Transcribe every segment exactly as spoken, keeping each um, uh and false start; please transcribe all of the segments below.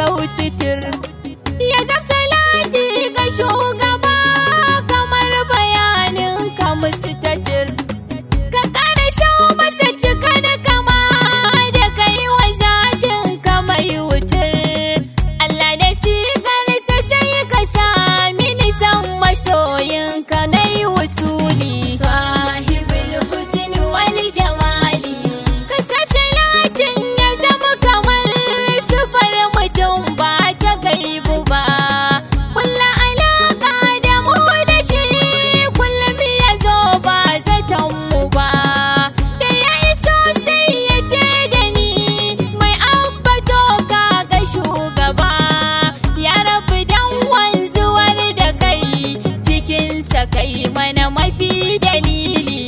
sautitir. Ya zam salati ga shugaba kamar bayanin ka musu tatir. Ka ƙara sau masa cika da kama da kai wa zatin ka mai wutir. Allah da sigarsa sai ka sami nisan masoyinka na yi wasuli. Sahibul husn wal jamali, ka sa salatin ya zama kamar sufar mutum ba ta gaibu ba. Kulla alaka da mu da shi kullum ya zo ba zaton mu ba. Da ya iso sai ya ce da ni mai ambato ka ga shugaba. Ya rabu dan wanzuwar da kai cikinsa kai mana mafi dalili.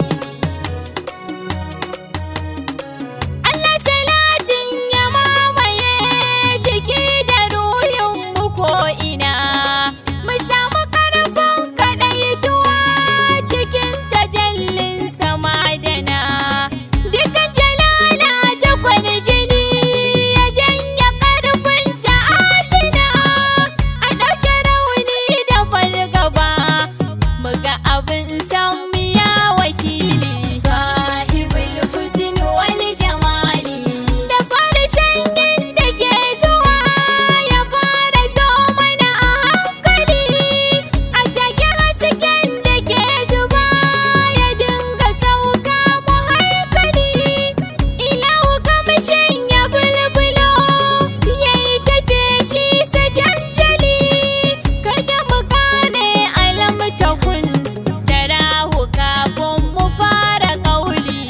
Allah salatin ya mamaye jiki da ruhin mu ko ina. Mu samu karfin kaɗaituwa cikin tajallin samadana. Dukan jalala ta kwarjini ya janye karfin ta'atina. A ɗauke rauni da fargaba mu ga abin san ya wakili. Sahibul husn wal jamali, da fara sanyin da ke zuwa ya fara zo mana a hankali. A take hasken da ke zuba ya dinga sauka mu haikali. Ilahu kamshin ya bulbulo ya yi tafe shi sa janjali. Kada mu gane alam ta kun tarahu kafin mu fara ƙauli.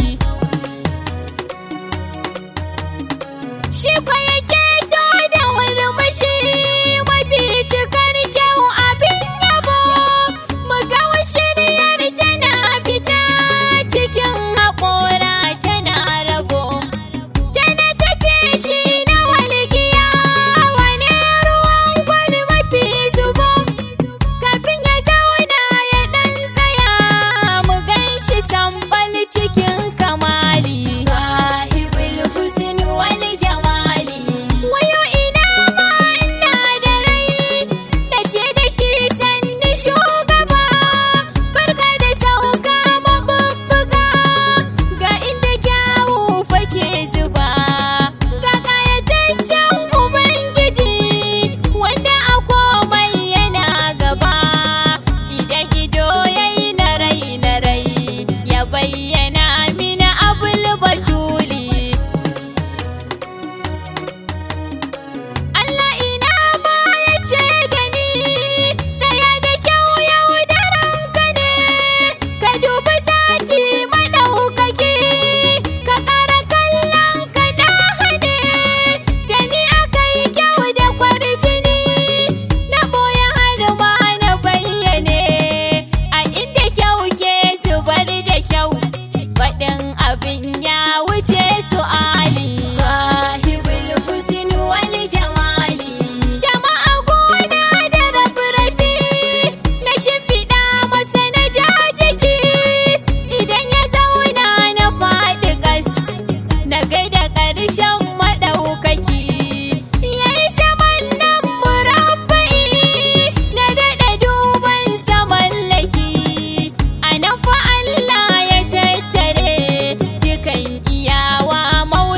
Shi kwa yake to da murmushi mafi cikar kyau abin yabo. Mu ga shiryar tana fita cikin haƙora tana rabo. Tana tafe shi na walgiya wani ruwan gwal mafi zubo. Kafin ya zauna ya ɗan tsaya mu gan shi sambal cikin kamali. Sahibul husn wal jamali, wayo ina ma ina da rai da ce da shi sanni shugaba. Barka da sauka mabubbuga ga inda kyawu fake zuba. Ga ƙayataccen ubangiji wanda a komai yana gaba. Idan ido yayi na rai na rai ya bayyana mina abul batuli. Allah ina ma ya ce da ni tsaya da kyau yau da ranka ne. Ka duba sati maɗaukaki ka ƙara kallon ka da hane. Da ni aka yi kyau da kwarjini na ɓoye har ma na bayyane. A inda kyau ke zubar da kyau faɗin abin ya wuce su'ali. Sahibul husn wal jamali, da ma'agona da rafi-rafi na shimfiɗa masa na jajiki. Idan ya zauna na faɗi gas na gaida ƙarshen maɗaukaki. Ya yi saman nan murabba'i na daɗa duban samallaki. A nan fa Allah ya tattare dukan iyawa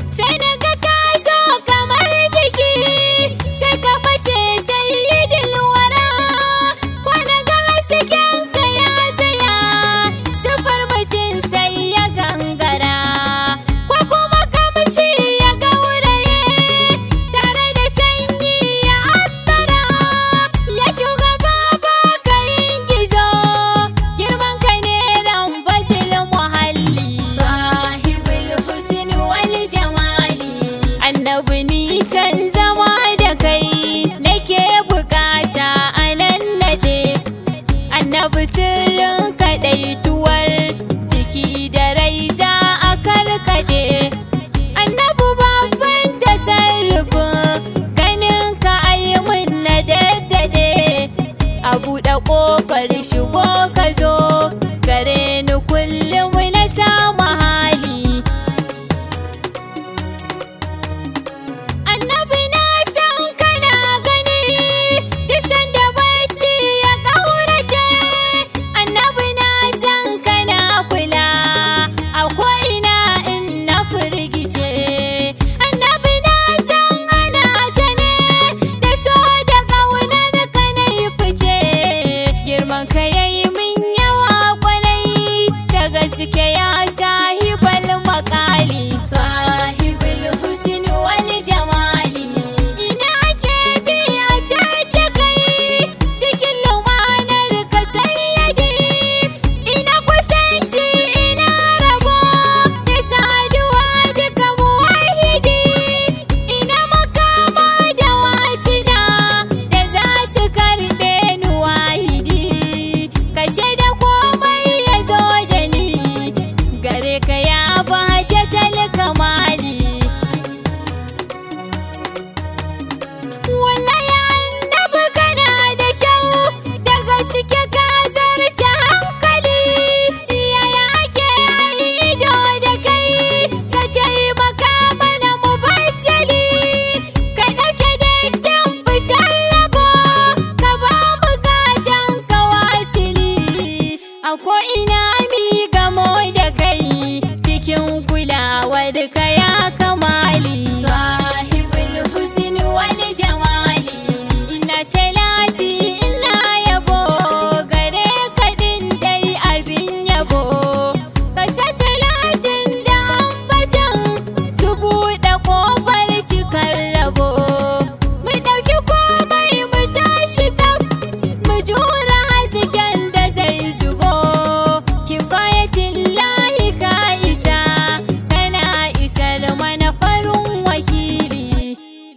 sai na ga ka zo kamar jiki, sai ka bace sai yi dilwara, ko na ga hasken ka ya tsaya, sufar mutum sai ya gangara, ko kuma kamshi ya gauraye, tare da sanyi ya attara, ya shugaba ba ka yin gizo, girman ka ne ran fasil muhalli, sahibul husn wal jamali, annabi nisan zama da kai nake bukata a nan nade, annabi sirrin kaɗaituwar jiki da rai za a karkade, annabi babban tasarrufin ganin ka ayi mun na daddade, a buɗe ƙofar shigo ka zo gare ni kullum na samu hali. Annabi na san kana gani duk sanda bacci ya ƙaurace, annabi na san kana kula a ko'ina in na firgice,